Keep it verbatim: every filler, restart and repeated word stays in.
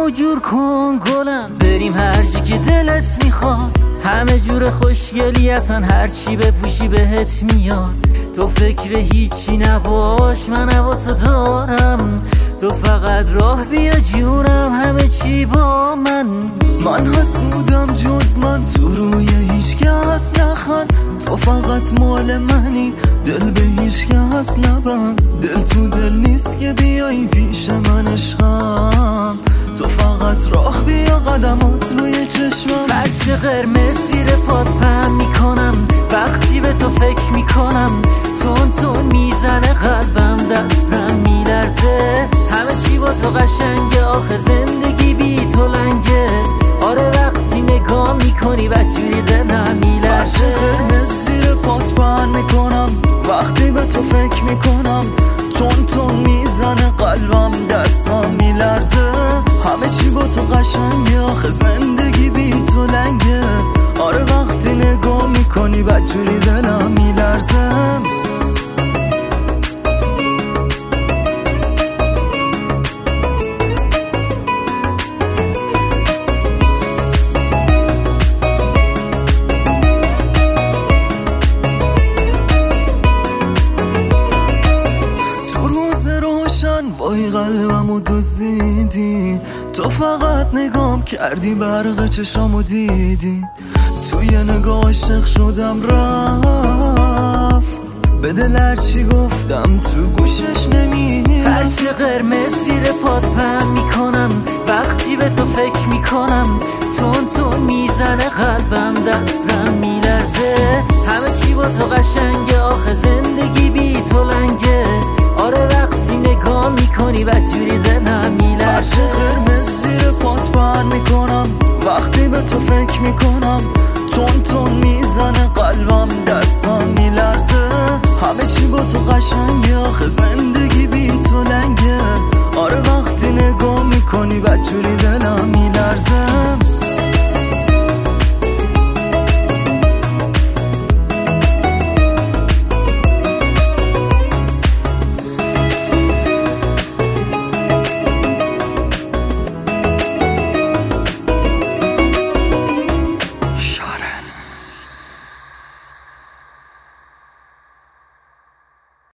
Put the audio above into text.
دلمو جور کن گلم، بریم هر جا که دلت میخواد. همه جور خوشگلی اصلا هر چی بپوشی بهت میاد. تو فکر هیچی نباش، من هوا تو دارم. تو فقط راه بیا جونم، همه چی با من. من حسودم جز من، تو روی هیچ کس نخند. تو فقط مال منی، دل به هیچ کس نبند. دل تو دل نیست که بیایی پیش من عشقم. تو فقط راه بیا، قدمات روی چشمم. فرش قرمز زیر پات پهم میکنم، وقتی به تو فکر میکنم. تون تون میزنه قلبم، دستم میلرزه. همه چی با تو قشنگه، آخه زندگی بی تو لنگه. آره وقتی نگاه میکنی بدجوری دلم میلرزه. فرش قرمز زیر پات پهم میکنم، وقتی به تو فکر میکنم. تون تون میزنه قلبم، دستم میلرزه. همه چی با تو قشنگه، آخه زندگی بی تو لنگه. آره وقتی نگاه میکنی بدجوری دلم میلرزه. وای قلبمو دزدیدی، تو فقط نگام کردی، برق چشامو دیدی. توی نگاه عاشق شدم رفت، به دل هرچی گفتم تو گوشش نمیرم. فرش قرمز زیر پات پهم میکنم، وقتی به تو فکر میکنم. تون تون میزنه قلبم، دستم میلرزه. همه چی با تو قشنگه، آخه زندگی بی تو لنگه. آره وقتی نگاه میکنی بدجوری دلم میلرزه. فرش قرمز زیر پات پهم میکنم، وقتی به تو فکر میکنم. تون تون میزنه قلبم، دستم میلرزه. همه چی با تو قشنگه، آخه زندگی بی تو لنگه. آره وقتی نگاه میکنی بدجوری دلم میلرزه.